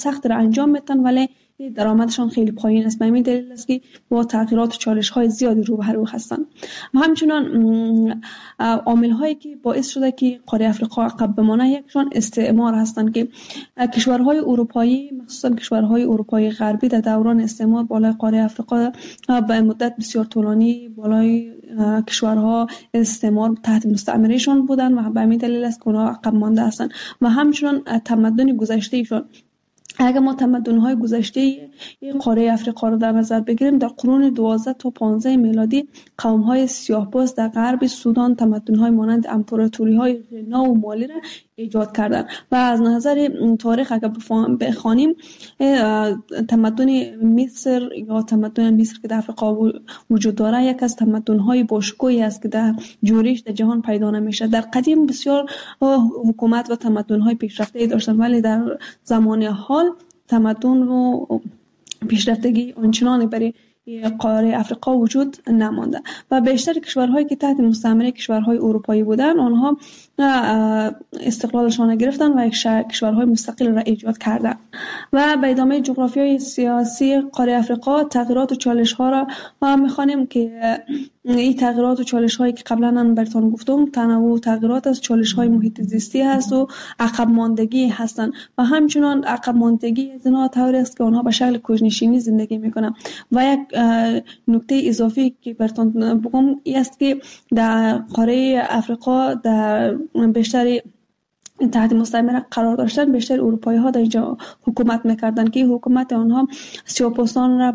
سخت را انجام میدن ولی درآمدشان خیلی پایین است. به همین دلیل است که با تغییرات و چالش های زیادی روبرو هستند. و همچنان عامل هایی که باعث شده که قاره افریقا عقب بمانه یکشان استعمار هستند که کشورهای اروپایی مخصوصا کشورهای اروپایی غربی در دوران استعمار بالای قاره افریقا به مدت بسیار طولانی بالای کشورها استعمار تحت مستعمرهشان بودند و به همین دلیل است که اونها عقب مانده هستند. و همچنان تمدن گذشتهشان، اگر ما تمدن‌های گذشته قاره افریقا را در نظر بگیریم، در قرون 12 تا 15 میلادی قوم‌های سیاه‌پوست در غرب سودان تمدن‌های مانند امپراتوری‌های غنا و مالی را ایجاد کردند و از نظر تاریخ اگر بخوانیم تمدن مصر یا تمدن مصر که در افریقا وجود داره یک از تمدن‌های باشکوهی است که در جوریش در جهان پیدا نمیشه. در قدیم بسیار حکومت و تمدن‌های پیشرفته داشتند ولی در زمان حال تمدن و پیشرفتگی آنچنانی برای قاره افریقا وجود نمانده و بیشتر کشورهایی که تحت مستعمره کشورهای اروپایی بودند آنها استقلالشان گرفتن و کشورهای مستقل را ایجاد کردند. و به ادامه جغرافیای سیاسی قاره افریقا تغییرات و چالش ها را می‌خوانیم که این تغییرات و چالش هایی که قبلا من براتون گفتم تنوع تغییرات از چالش های محیط زیستی هست و عقب ماندگی هستند و همچنان عقب ماندگی از اینها طوری است که آنها به شکل کوچ‌نشینی زندگی میکنند. و یک نکته اضافی که براتون بگم این است که در قاره افریقا در بیشتر تحت مستعمره قرار داشتن بیشتر اروپایی ها در اینجا حکومت میکردن که حکومت آنها سیاه‌پوستان را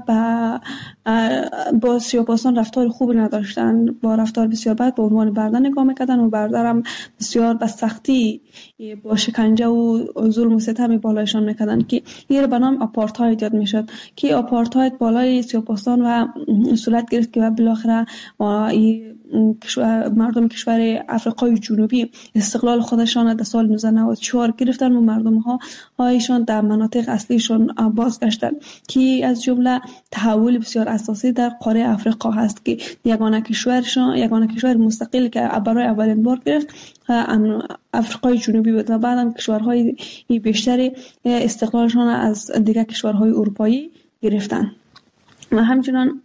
با سیاه‌پوستان رفتار خوب نداشتن، با رفتار بسیار بد به عنوان برده نگاه میکردن و برده هم بسیار به سختی با شکنجه و ظلم و ستم بالایشان میکردن که این به نام آپارتاید یاد میشد که آپارتاید بالای سیاه‌پوستان و صورت گرفت که بالاخره مردم کشور افریقای جنوبی استقلال خودشان در سال 1994 گرفتن و مردم هایشان در مناطق اصلیشان بازگشتن که از جمله تحول بسیار اساسی در قاره افریقا هست که یگانه کشور مستقل که برای اولین بار گرفت افریقای جنوبی بود و بعدم کشورهای بیشتری استقلالشان از دیگر کشورهای اروپایی گرفتن. و همچنان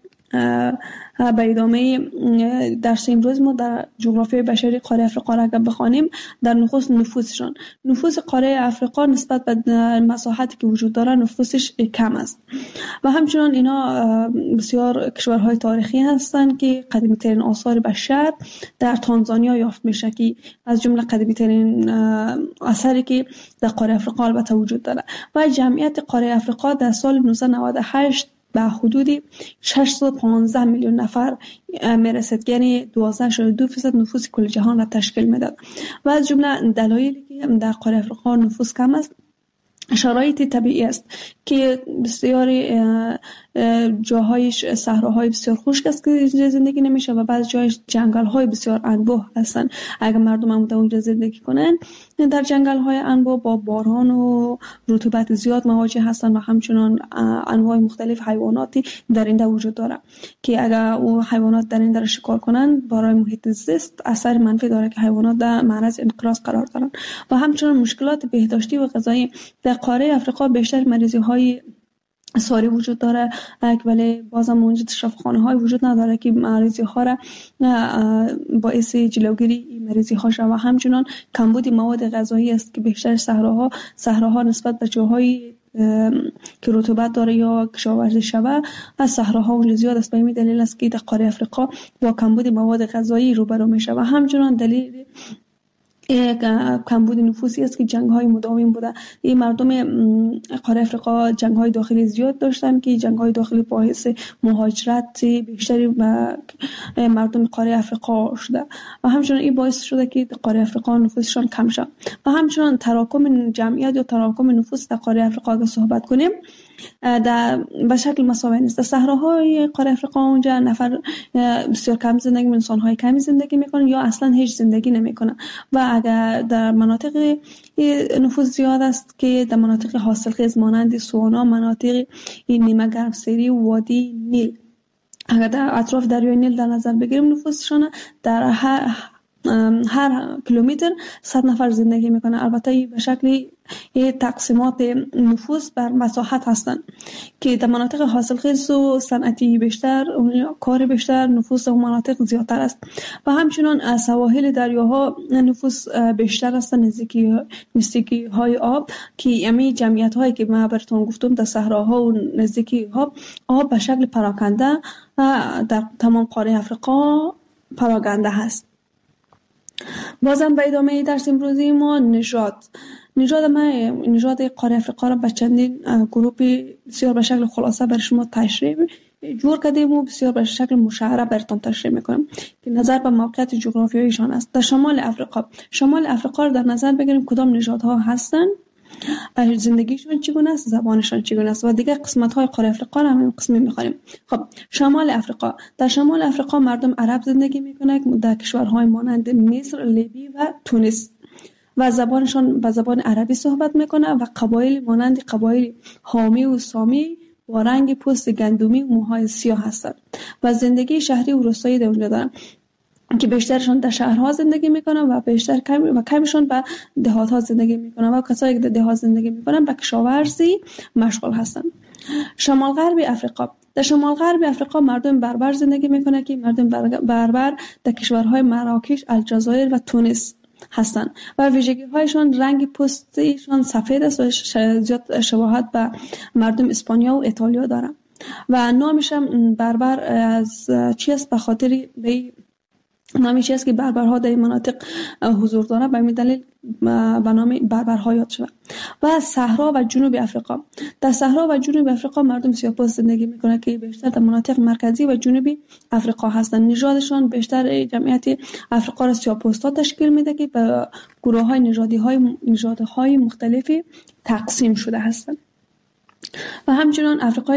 به ادامه درس امروز ما در جغرافیای بشری قاره افریقا را اگر بخوانیم در نفوسشان نفوس قاره افریقا نسبت به مساحتی که وجود داره نفوسش کم است و همچنان اینا بسیار کشورهای تاریخی هستند که قدیمی ترین آثار بشر در تانزانیا یافت میشه که از جمله قدیمی ترین اثری که در قاره افریقا البته وجود داره و جمعیت قاره افریقا در سال 1998 به حدود 615 میلیون نفر میرسد، یعنی 12.2% نفوس کل جهان را تشکیل میداد و از جمله دلایلی که در قاره افریقا نفوس کم است شرایط طبیعی است که بسیاری جاهایش صحراهای بسیار خشک است که اینجا زندگی نمیشه و بعض جایش جنگل های بسیار انبوه هستند. اگر مردم هم اونجا زندگی کنن در جنگل های انبوه با باران و رطوبت زیاد مواجه هستند و همچنان انواع مختلف حیواناتی در اینجا وجود داره که اگر او حیوانات در اینجا شکار کنن برای محیط زیست اثر منفی داره که حیوانات در معرض انقراض قرار دارن و همچنان مشکلات بهداشتی و غذایی در قاره افریقا بیشتر مریضی های ساری وجود داره ولی بازم اونجا شفاخانه های وجود نداره که مریضی ها را باعث جلوگیری مریضی ها شود و همچنان کمبود مواد غذایی است که بیشتر صحراها نسبت به جاهای که رطوبت داره یا کشاورزی شود از صحراها اونجا زیاد است. به این دلیل است که در قاره افریقا با کمبود مواد غذایی روبرو میشه و همچنان دلیل کمبود نفوسی است که جنگ‌های مداوم بوده. این مردم قاره افریقا جنگ‌های داخلی زیاد داشتن که جنگ‌های داخلی باعث مهاجرت بیشتری به مردم قاره افریقا شده و همچنان این باعث شده که قاره افریقا نفوسشان کم شد و همچنان تراکم جمعیت یا تراکم نفوس در قاره افریقا اگه صحبت کنیم به شکل مساوی نیست. در صحراهای قاره افریقا اونجا نفر بسیار کم زندگی می‌کنن، انسان‌های کمی زندگی می‌کنن یا اصلا هیچ زندگی نمی‌کنن و اگر در مناطق نفوس زیاد است که در مناطق حاصلخیز مانند سوانا، مناطق نیمه گرمسیری و وادی نیل اگر در اطراف دریای نیل در نظر بگیریم نفوسشان در هر کیلومتر 100 نفر زندگی میکنه. البته به شکل تقسیمات نفوس بر مساحت هستند که در مناطق حاصلخیز و صنعتی بیشتر، کار بیشتر، نفوس و مناطق زیادتر است و همچنین سواحل دریاها نفوس بیشتر است، نزدیکی های آب که امی جمعیت هایی که من براتون گفتم در صحراها و نزدیکی آب به شکل پراکنده در تمام قاره افریقا پراکنده هست. بازم به ادامه درس امروزی ما نژاد قاره افریقا را به چندین گروه بسیار به شکل خلاصه بر شما تشریح جور کردیم و بسیار به شکل مشعره براتون تشریح میکنم که نظر به موقعیت جغرافیاییشان است. در شمال افریقا را در نظر بگیریم کدام نژادها هستند، زندگیشون چگونه است، زبانشان چگونه است و دیگر قسمت های قاره افریقا را هم قسمی می‌خوانیم. خب در شمال افریقا مردم عرب زندگی میکنند در کشورهای مانند مصر، لیبی و تونس و زبانشان به زبان عربی صحبت میکنند و قبایل مانند قبایل حامی و سامی با رنگ پوست گندمی و موهای سیاه هستند و زندگی شهری و روستایی در اونجا دارند که بیشترشان در شهرها زندگی میکنن و کمشون به دهات‌ها زندگی میکنن و کسایی که در دهات زندگی میکنن به کشاورزی مشغول هستند. در شمال غرب افریقا مردم بربر زندگی میکنن که مردم بربر در کشورهای مراکش، الجزایر و تونس هستند و ویژگی هایشان رنگ پوستشان سفید است و زیاد شباهت به مردم اسپانیا و ایتالیا دارند و نامش بربر از چی است؟ به خاطر نامی چیست که بربرها در این مناطق حضور دارند، به این دلیل به نام بربرها یاد شده. و صحرا و جنوب افریقا. در صحرا و جنوب افریقا مردم سیاه‌پوست زندگی میکنند که بیشتر در مناطق مرکزی و جنوبی افریقا هستند. نژادشان بیشتر جمعیت افریقا را سیاه‌پوست‌ها تشکیل میده که به گروه‌های نژادهای مختلفی تقسیم شده هستند. و همچنین افریقای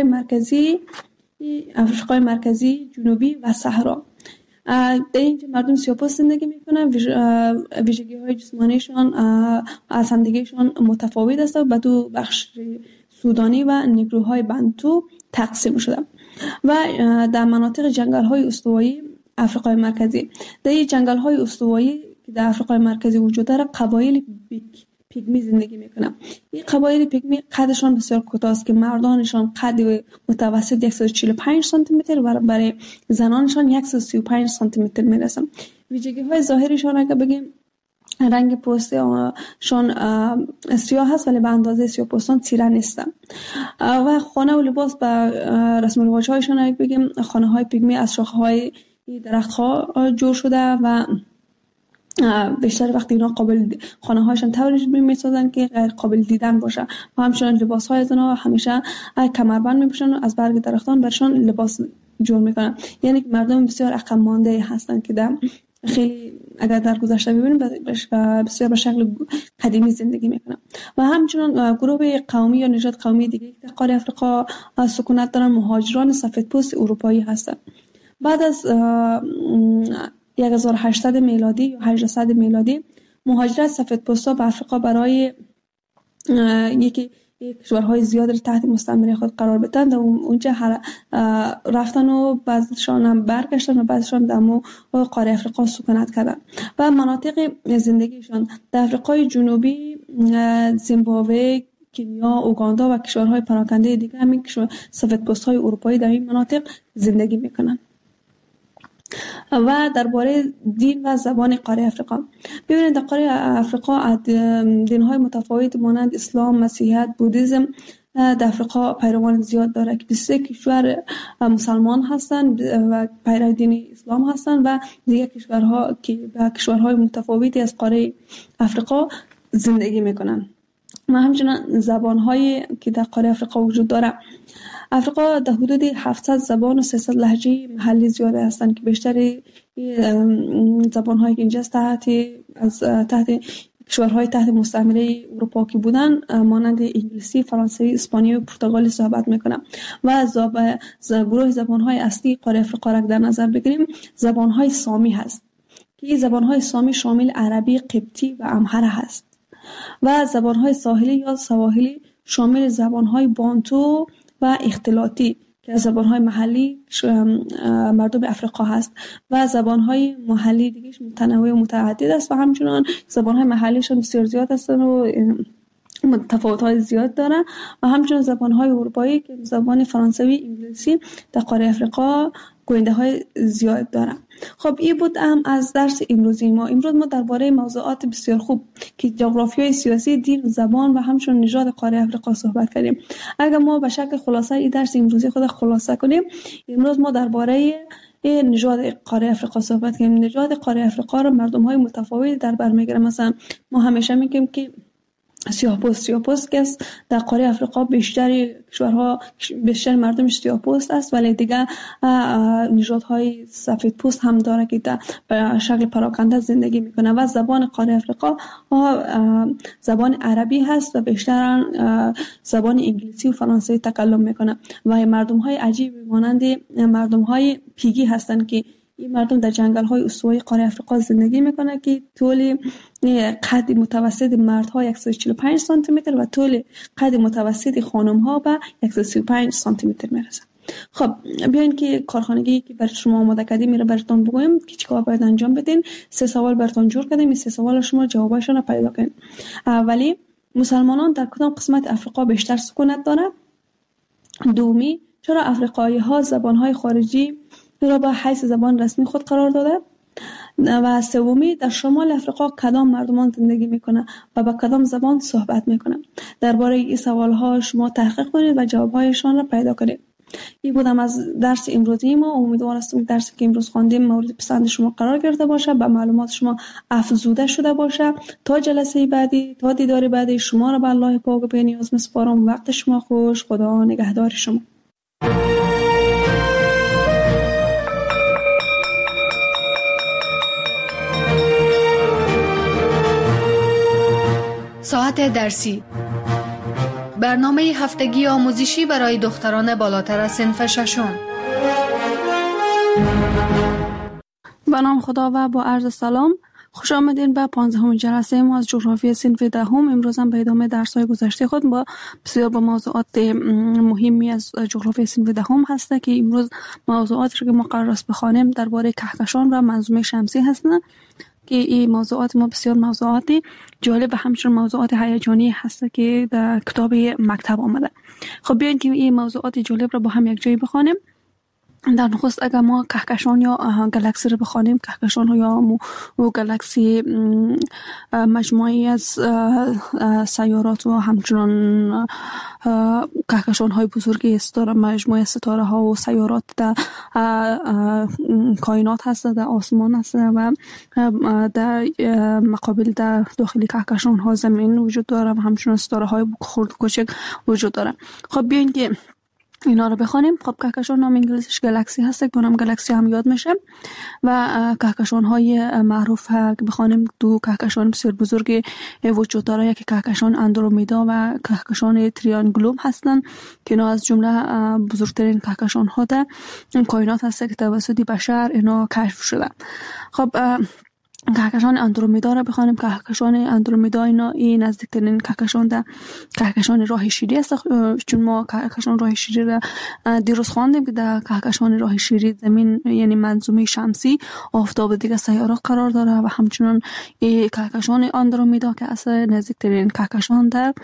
مرکزی، جنوبی و صحرا. در اینجا مردم سیاه‌پوست زندگی میکنن، ویژگی های جسمانیشان از همدیگهشان متفاوت است و به دو بخش سودانی و نیگروهای بنتو تقسیم شده. و در مناطق جنگل های استوایی افریقای مرکزی، در این جنگل های استوایی که در افریقای مرکزی وجود داره قبایل پیگمی زندگی میکنن. این قبایل پیگمی قدشان بسیار کوتاه است که مردانشان قد متوسط 145 سانتی متر و برای زنانشان 135 سانتی متر میرسن. ویژگی های ظاهریشان اگه بگیم رنگ پوستشان سیاه هست ولی به اندازه سیاه‌پوستان تیره نیستن و خانه و لباس به رسم و رواج هایشان اگه بگیم خانه های پیگمی از شاخه های درخت ها جور شده و بیشتر وقتی اینا خانه هاشون طوری میسازن که غیر قابل دیدن باشه و همچنین لباس های زنا همیشه کمربند میپوشن و از برگ درختان برشان لباس جور میکنن. یعنی مردم بسیار عقب مانده هستن که در خیلی اگر در گذشته ببینیم بسیار به شکل قدیمی زندگی میکنن. و همچنین گروه قومی یا نژاد قومی دیگه که در قاره افریقا سکونت دارن مهاجران سفیدپوست اروپایی هستن. بعد از 1800 میلادی یا 1800 میلادی مهاجرت سفیدپوستا به افریقا برای یکی کشورهای زیاد را تحت مستعمره خود قرار بدن و اونجا رفتن و بعضیشان هم برگشتن و بعضیشان در قاره افریقا سکونت کردن و مناطق زندگیشان در افریقای جنوبی، زیمبابوه، کنیا، اوگاندا و کشورهای پراکنده دیگه همین سفیدپوست‌های اروپایی در این مناطق زندگی میکنن. و درباره دین و زبان قاره افریقا ببینید در قاره افریقا دین‌های متفاوت مانند اسلام، مسیحیت، بودیسم در افریقا پیروان زیاد داره که 23 کشور مسلمان هستند و پیرو دین اسلام هستند و دیگر کشورها که به کشورهای متفاوتی از قاره افریقا زندگی میکنن. و همچنین زبان‌هایی که در قاره افریقا وجود داره. افریقا در حدود 700 زبان و 300 لهجه محلی زیاده هستند که بیشتر زبان‌هایی که اینجا تحت کشورهای تحت مستعمره اروپا که بودن مانند انگلیسی، فرانسوی، اسپانیایی و پرتغالی صحبت میکنن. و گروه زبان‌های اصلی قاره افریقا را در نظر بگیریم زبان‌های سامی هست که این زبان‌های سامی شامل عربی، قبطی و امهره هست. و زبان‌های ساحلی یا سواحلی شامل زبان‌های بانتو و اختلاطی که از زبانهای محلی مردم افریقا هست و زبانهای محلی دیگه متنوع و متعدد است و همچنان زبانهای محلیشون بسیار زیاد هستن و تفاوت‌های زیاد دارن و همچنین زبان‌های اروپایی که زبان فرانسوی، انگلیسی در قاره افریقا گوینده‌های زیاد دارن. خب این بود هم از درس امروزی ما. امروز ما درباره موضوعات بسیار خوب که جغرافیای سیاسی، دین و زبان و همچنین نژاد قاره افریقا صحبت کردیم. اگر ما به شکل خلاصه این درس امروزی خود خلاصه کنیم، امروز ما درباره نژاد قاره افریقا صحبت کردیم. نژاد قاره افریقا را مردم‌های متفاوتی در بر می‌گیرن. مثلا ما همیشه میگیم که سیاه‌پوست که در قاره افریقا بیشتر کشورها بیشتر مردمش سیاه‌پوست است، ولی دیگه نژادهای سفیدپوست هم داره که به شکل پراکنده زندگی میکنه و زبان قاره افریقا زبان عربی هست و بیشتر زبان انگلیسی و فرانسوی تکلم میکنه و مردم‌های عجیب مانند مردم‌های پیگی هستند که این مردم در جنگل‌های استوایی قاره افریقا زندگی میکنه که طول قد متوسط مردها 145 سانتی متر و طول قد متوسط خانم‌ها به 135 سانتی متر میرسه. خب بیاین که کارخانگی که برای شما آماده کردیم میره براتون بگویم که چیکار باید انجام بدین. 3 سوال براتون جور کردیم، این 3 سوال شما جوابشون رو پیدا کنید. اولی، مسلمانان در کدام قسمت افریقا بیشتر سکونت دارند؟ دومی، چرا افریقایی‌ها زبان‌های خارجی را به حیث زبان رسمی خود قرار داده؟ و سومی، در شمال افریقا کدام مردمان زندگی میکنه و با کدام زبان صحبت میکنه؟ درباره این سوالها شما تحقیق کنید و جوابهایشان را پیدا کنید. این بودم از درس امروزی ما. امیدوار هستم که درسی که امروز خواندیم مورد پسند شما قرار گرفته باشه، به معلومات شما افزوده شده باشه. تا جلسه بعدی، تا دیدار بعدی، شما را به الله پاک و بی‌نیاز میسپارم. وقت شما خوش. خدا نگهدار شما. ساعت درسی، برنامه هفتگی آموزشی برای دختران بالاتر از صنف ششم. به نام خدا و با عرض سلام، خوش آمدین به 15 جلسه ما از جغرافی صنف دهم. امروز هم به ادامه درس‌های گذشته خود بسیار با موضوعات مهمی از جغرافی صنف دهم هست که امروز موضوعاتی که ما قرار است بخوانیم درباره کهکشان و منظومه شمسی هستند که این موضوعات ما بسیار موضوعات جالب و همچنین موضوعات هیجانی هست که در کتاب مکتب آمده. خب بیاین که این موضوعات جالب را با هم یک جایی بخوانیم. در نخست اگر ما کهکشان یا گالاکسی رو بخوانیم، کهکشان یا گالاکسی مجموعی از سیارات و همچنان کهکشان های بزرگی ستاره، مجموعه ستاره ها و سیارات در کائنات هست، در آسمان هست و در مقابل در داخل کهکشان ها زمین وجود داره و همچنان ستاره های خرد و کوچک وجود داره. خب بیاین که اینا رو بخوانیم. خب کهکشان نام انگلیسیش گالاکسی هست که نام گالاکسی هم یاد میشه و کهکشان های معروف که بخوانیم دو کهکشان بسیار بزرگی وجود داره، یکی کهکشان اندرومیدا و کهکشان تریانگولوم هستن که اینا از جمله بزرگترین کهکشان ها در کائنات هست که توسط بشر اینا کشف شده. خب کهکشان اندرومیدا را بخوانیم. کهکشان اندرومیدا این نزدیکترین کهکشان در کهکشان راه شیری است، چون ما کهکشان راه شیری را دیروز خواندیم که در کهکشان راه شیری زمین یعنی منظومه شمسی، آفتاب و دیگر سیارات قرار داره و همچنان این کهکشان اندرومیدا که اصلا نزدیکترین کهکشان در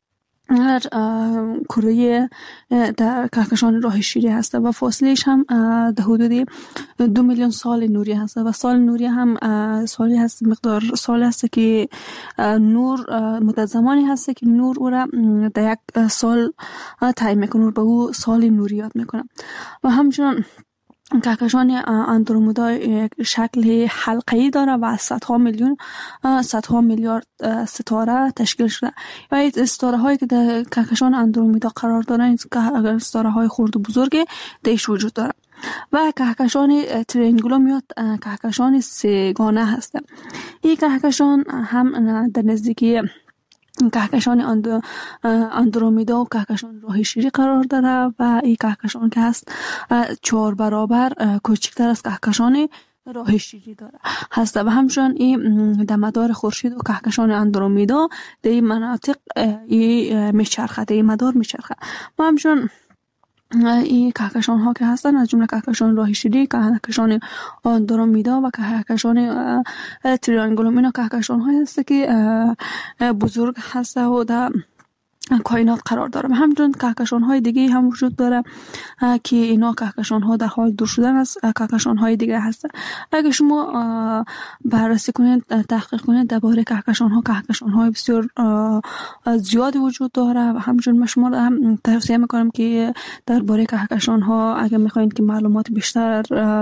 کره در کهکشان راه شیری هست و فاصلهش هم در حدود 2 میلیون سال نوری هست و سال نوری هم سالی هست، مقدار سال هست که نور مدت زمانی هست که نور او را در یک سال تعیین میکنه، به او سال نوری یاد میکنه. و همچنان کهکشان اندرومیدا یک شکل حلقه‌ای داره و صدها میلیارد ستاره تشکیل شده و این ستاره هایی که در کهکشان اندرومیدا قرار دارن این ستاره های خرد و بزرگ درش وجود داره. و کهکشان تریانگولوم یا کهکشان سه‌گانه هست. این کهکشان هم در نزدیکی کهکشان اندرومیدا و کهکشان راه شیری قرار داره و این کهکشان که هست 4 برابر کوچکتر از کهکشان راه شیری داره هست و همچنان این در مدار خورشید و کهکشان اندرومیدا در این مناطق میچرخه، در این مدار میچرخه و همچنان این کهکشان ها که هستن از جمله کهکشان راه شیری، کهکشان آندرومیدا و کهکشان تریانگولوم، اینا کهکشان های هست که بزرگ هست و در کائنات قرار داره. همچنین کهکشان های دیگه هم وجود داره که اینا کهکشان ها در حال دور شدن از کهکشان های دیگه هستن. اگه شما بررسی کنید، تحقیق کنید درباره کهکشان های بسیار زیادی وجود داره و همچنین من شما هم توصیه میکنم که درباره کهکشان ها اگه میخواین که معلومات بیشتر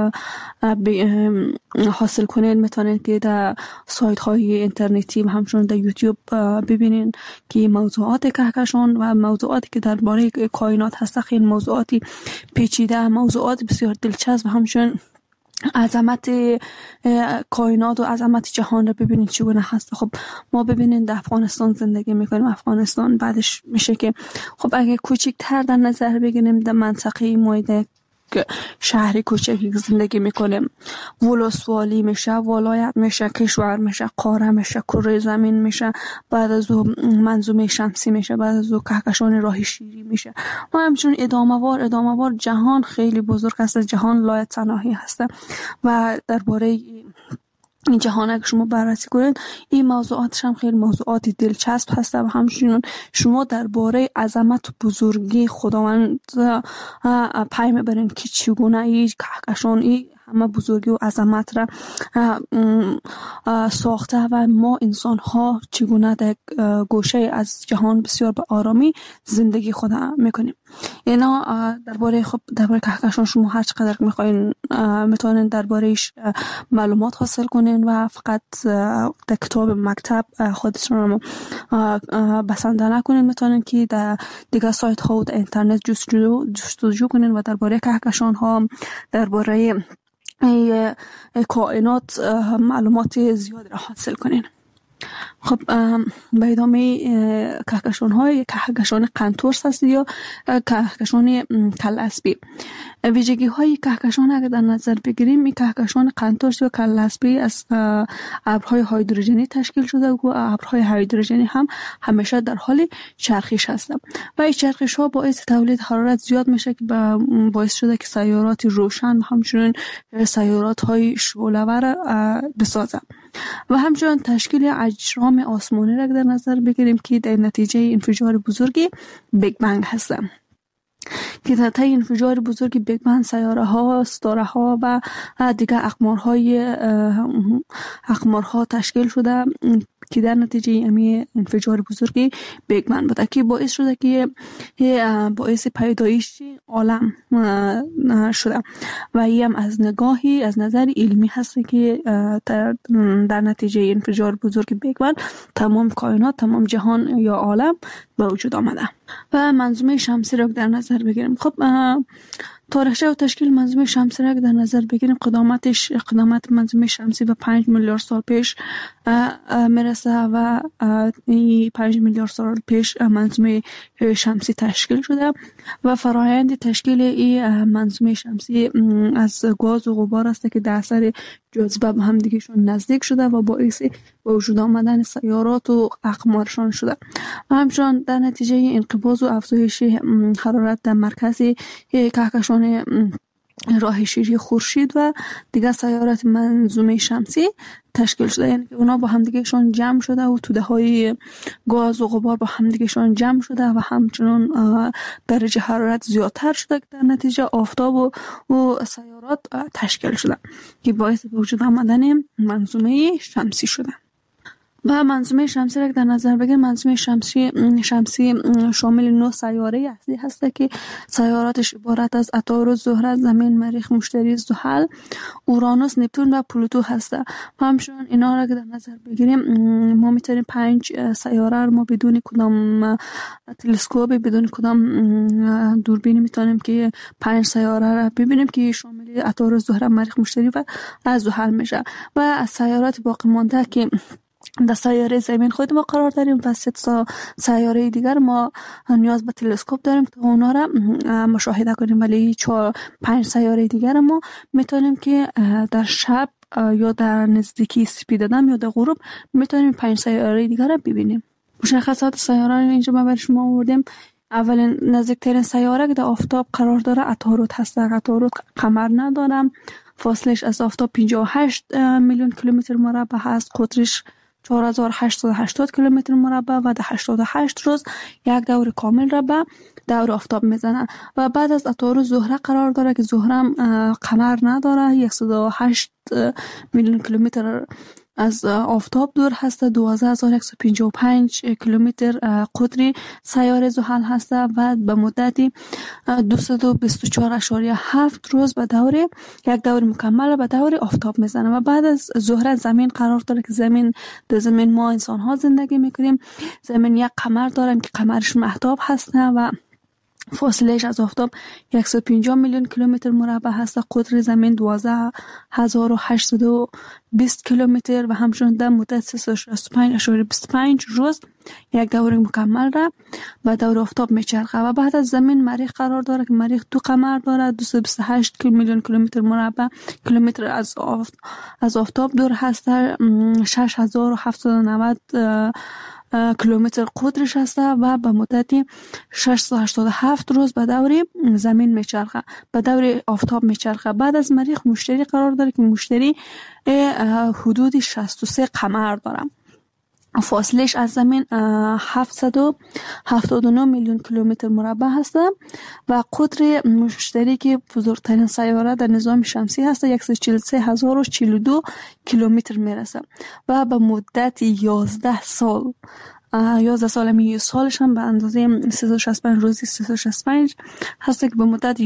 حاصل کنید، میتونید که در سایت های اینترنتی و همچنین در یوتیوب ببینید که موضوعات کهکشان و موضوعاتی که درباره کائنات هست خیلی موضوعاتی پیچیده، موضوعات بسیار دلچسب و همچنین عظمت کائنات و عظمت جهان رو ببینید چگونه هست. خب ما ببینید در افغانستان زندگی میکنیم. افغانستان بعدش میشه که خب اگه کوچکتر در نظر بگیریم در منطقه مایده شهری کوچکی زندگی میکنیم، ولسوالی میشه، ولایت میشه، کشور میشه، قاره میشه، کره زمین میشه، بعد از اون منظومه شمسی میشه، بعد از اون کهکشان راه شیری میشه و همچنین ادامه وار جهان خیلی بزرگ است. جهان لایتناهی هست و درباره این جهان اگه شما بررسی کنید این موضوعاتش هم خیلی موضوعاتی دلچسب هست و همچنین شما درباره عظمت و بزرگی خداوند پی میبرین که چگونه این کهکشان این همه بزرگی و عظمت را ساخته و ما انسان ها چگونه در گوشه از جهان بسیار به آرامی زندگی خود میکنیم. اینا درباره کهکشان شما هر چقدر میخواین میتونین دربارهش معلومات حاصل کنین و فقط در کتاب مکتب خودتون بسنده نکنین. میتونین که در دیگه سایت ها و در اینترنت جستجو کنین و درباره کهکشان ها، درباره کائنات معلومات زیاد را حاصل کنین. خب به ادامه کهکشان قنتورس هست یا کهکشان کلاسبی. ویژگی های کهکشان اگر در نظر بگیریم، این کهکشان قنتورس یا کلاسبی از ابرهای هیدروژنی تشکیل شده و ابرهای هیدروژنی هم همیشه در حال چرخش هستند و این چرخش ها باعث تولید حرارت زیاد میشه که باعث شده که سیارات روشن و همچنین سیارات های شعله‌ور بسازند و همچنین تشکیل اجرام آسمانی را در نظر بگیریم که در نتیجه انفجار بزرگی بیگ بنگ هستند که در طی انفجار بزرگی بیگ بنگ سیاره ها، ستاره ها و دیگر اقمارها تشکیل شده که در نتیجه امی انفجار بزرگی بیگ بنگ بوده که باعث شده که باعث پیدایش عالم شده و این هم از نظر علمی هست که در نتیجه انفجار بزرگ بیگ بنگ تمام کائنات، تمام جهان یا عالم به وجود آمده. و منظومه شمسی را در نظر بگیریم. خب تاریخچه و تشکیل منظومه شمسی را در نظر بگیریم، قدامت منظومه شمسی به 5 میلیارد سال پیش میرسه و 5 میلیارد سال پیش منظومه شمسی تشکیل شده و فرایند تشکیل این منظومه شمسی از گاز و غبار است که در اثر جاذبه به هم دیگهشون نزدیک شده و باعث به وجود آمدن سیارات و اقمارشان شده و همچنین در نتیجه انقباض و افزایش حرارت در مرکز کهکشان راه شیری خورشید و دیگر سیارات منظومه شمسی تشکیل شده، یعنی که اونا با همدیگهشون جمع شده و توده های گاز و غبار با همدیگهشون جمع شده و همچنین درجه حرارت زیادتر شده که در نتیجه آفتاب و سیارات تشکیل شده که باعث به وجود آمدن منظومه شمسی شده. و منظومه شمسی را در نظر بگیریم، منظومه شمسی شامل 9 سیاره اصلی هست که سیاراتش عبارت از عطارد، زهره، زمین، مریخ، مشتری، زحل، اورانوس، نپتون و پلوتو هست. همچنین اینا را در نظر بگیریم ما میتونیم 5 سیاره را ما بدون کدام تلسکوپ، بدون کدام دوربین میتونیم که 5 سیاره را ببینیم که شامل عطارد، زهره، مریخ، مشتری و زحل میشه و از سیارات باقی مانده که در سیاره زمین خود ما قرار داریم و 3 سیاره دیگر ما نیاز به تلسکوپ داریم تا اونا را مشاهده کنیم، ولی 4-5 سیاره دیگر ما میتونیم که در شب یا در نزدیکی سپیددم یا در غروب میتونیم 5 سیاره دیگر را ببینیم. مشخصات سیاره را اینجا ما برای شما آوردیم اولین نزدیکترین سیاره که در آفتاب قرار داره عطارد هست. عطارد قمر نداره، فاصلش از آفتاب 58 میلیون کیلومتر مربع هست، قطرش 4880 کیلومتر مربع و در 88 روز یک دور کامل را به دور آفتاب میزنه. و بعد از عطارد زهره قرار داره که زهره قمر نداره، 108 میلیون کیلومتر از آفتاب دور هست، 12155 کیلومتر قطری سیاره زحل هست و به مدتی 224.7 روز به دور یک دور مکمل به دور آفتاب میزنه. و بعد از زهره زمین قرار داره که در زمین ما انسان ها زندگی میکنیم. زمین یک قمر داریم که قمرش مهتاب هست و فاصلهش از آفتاب 150 میلیون کیلومتر مربع هست. قطر زمین 12820 کیلومتر و همچنین در مدت 365.25 روز یک دور مکمل را به دور آفتاب میچرخه. و بعد از زمین مریخ قرار داره که مریخ 2 قمر داره، 228 میلیون کیلومتر مربع کیلومتر از آفتاب دور هست، 6790 کیلومتر قطرش هست و به مدتی 687 روز به دور زمین میچرخه، به دور آفتاب میچرخه. بعد از مریخ مشتری قرار داره که مشتری حدود 63 قمر داره، فاصلش از زمین 779 میلیون کیلومتر مربع هست و قطر مشتری که بزرگترین سیاره در نظام شمسی هست 143042 کیلومتر میرسه و به مدت 11 سال یه سالش هم به اندازه 365 روزی 365 هست که به مدت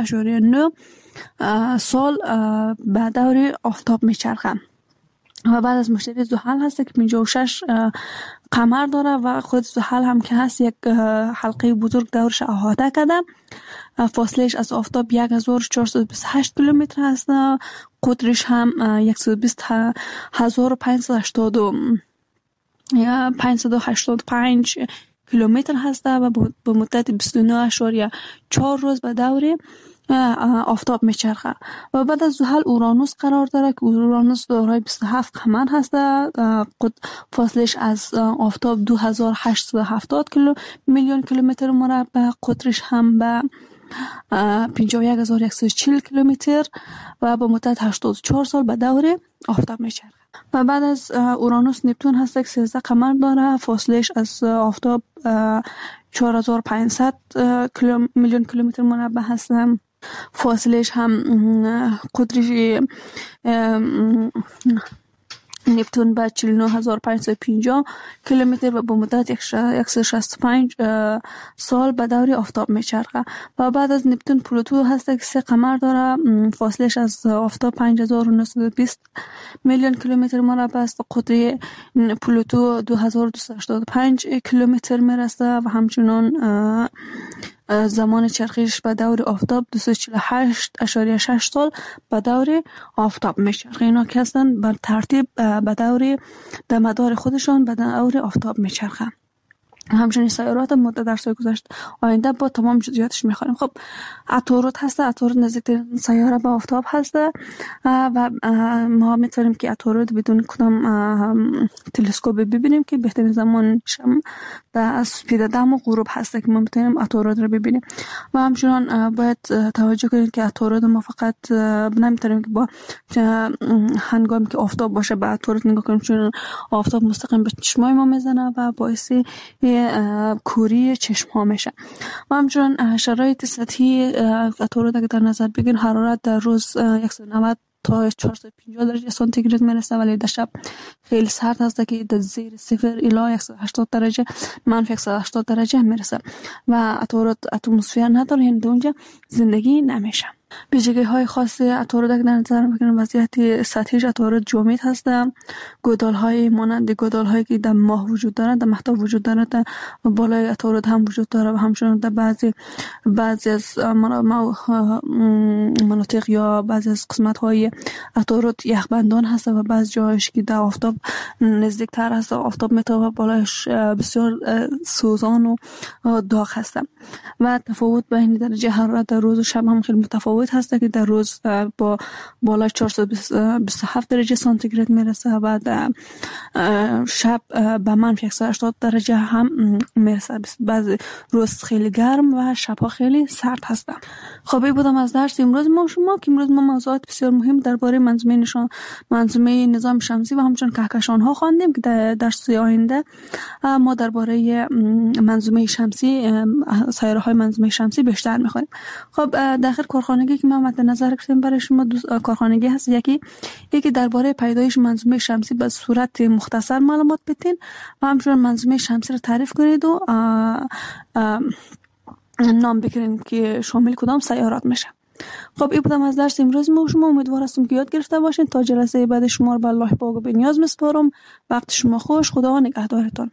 11.9 سال به دور آفتاب میچرخه. و بعد از مشتری زحل هست که 56 قمر داره و خود زحل هم که هست یک حلقه بزرگ دورش احاطه کرده، فاصلش از آفتاب 1428 کیلومتر هست، قطرش هم 120585 کیلومتر هست و به مدت 29.4 روز به دور آفتاب میچرخه. و بعد از زحل اورانوس قرار داره که اورانوس دارای 27 قمر هست، فاصلش از آفتاب 2870 میلیون کیلومتر مربع، قطرش هم به 51140 کیلومتر و به مدت 84 سال به دور آفتاب میچرخه. و بعد از اورانوس نپتون هست که 13 قمر داره، فاصلش از آفتاب 4500 میلیون کیلومتر مربع هست، فاصلش هم قطرش نپتون به 49550 کیلومتر و به مدت 165 سال به دور آفتاب میچرخه. و بعد از نپتون پلوتو هست که 3 قمر داره، فاصلش از آفتاب 5920 میلیون کیلومتر مربع است، قطر پلوتو 2285 کیلومتر میرسه و همچنان زمان چرخش به دور آفتاب 248.6 سال به دور آفتاب میچرخه. اینا که هستن بر ترتیب به دور در مدار خودشان به دور آفتاب میچرخه. همچنین سیارات مدت درسای گذشت آینده با تمام جزئیاتش میخوانیم. خب عطارد هست، عطارد نزدیکترین سیاره به آفتاب هست و ما میتونیم که عطارد بدون کدام تلسکوپ ببینیم که بهترین زمانش در سپید دم و غروب هست که ما میتونیم عطارد رو ببینیم. و همچنان باید توجه کنید که عطارد ما فقط نمیتونیم که با هنگامی که آفتاب باشه به عطارد نگاه کنیم، چون آفتاب مستقیم به چشمای ما میزنه و باعث کوری چشم ها میشه. و همچنان شرایط سطحی عطارد اگه در نظر بگیرین، حرارت در روز 190 تا 450 درجه سانتیگراد میرسه، ولی در شب خیلی سرد هست که در زیر صفر الی 180 درجه منفی 180 درجه میرسه و عطارد اتمسفر نداره، یعنی اونجا زندگی نمیشه. ویژگی های خاص عطارد که در نظر بگیریم، وضعیت سطحیش عطارد جامد هست، گودال های مانند گودال هایی که در ماه وجود دارند، در مهتاب وجود دارند، در بالای عطارد هم وجود داره و همچنین در بعضی از مناطق یا بعضی از قسمت های عطارد یخبندان هست و بعضی جایش که در آفتاب نزدیک تر هست، آفتاب میتابه بالایش بسیار سوزان و داغ هست و تفاوت بین درجه حرارت در روز و شب هم خیلی متفاوت متفاوت هست که در روز با بالای 427 درجه سانتیگراد میرسه و در شب به منفی 180 درجه هم میرسه. بعضی روز خیلی گرم و شبها خیلی سرد هستن. خب این بودم از درس امروز ما شما که امروز ما موضوعات بسیار مهم درباره منظومه نظام شمسی و همچنین کهکشان ها خواندیم که در درس آینده ما درباره منظومه شمسی، سیاره های منظومه شمسی بیشتر میخونیم. خب داخل کارخانگی که ما مد نظر گرفتیم برای شما دو کارخانگی هست. یکی درباره پیدایش منظومه شمسی به صورت مختصر معلومات بدین و همچنین منظومه شمسی رو تعریف کنید و نام بکنین که شامل کدام سیارات میشه. خب این بودم از درس امروز ما شما. امیدوار هستم که یاد گرفته باشین. تا جلسه بعد شما رو به الله پاک و به نیاز میسپارم. وقت شما خوش. خدا نگهدارتان.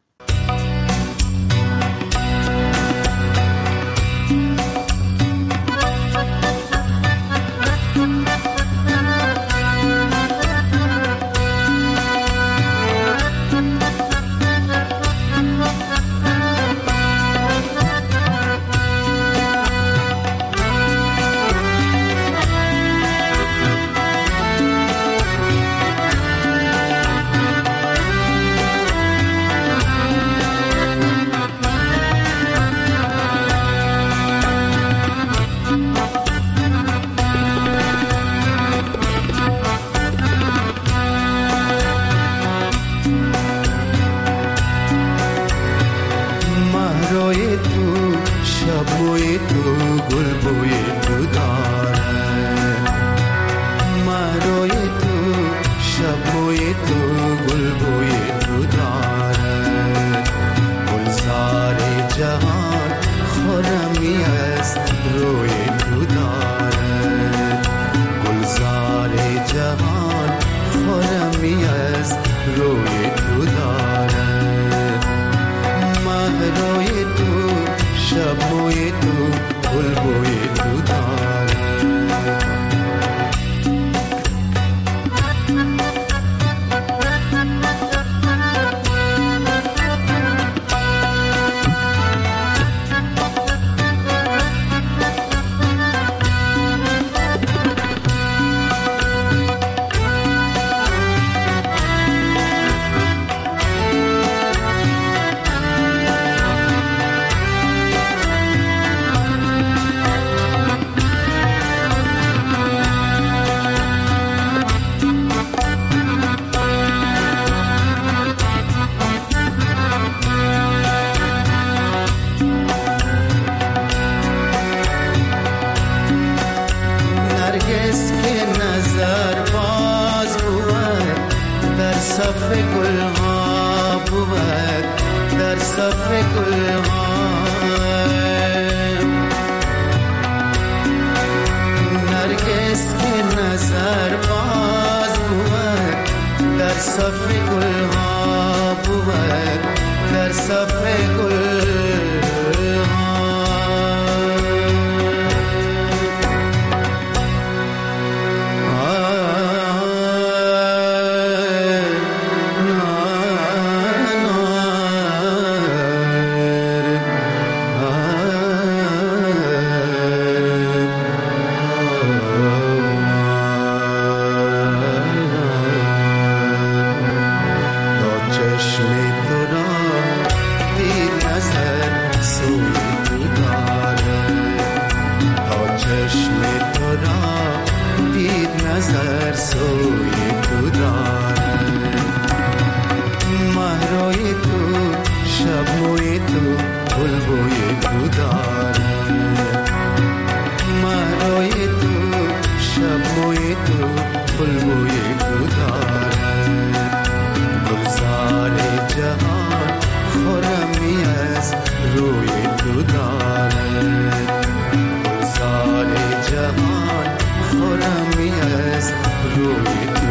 خورمی از روی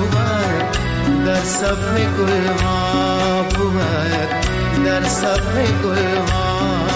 اومد در صف گلها، اومد در صف گلها.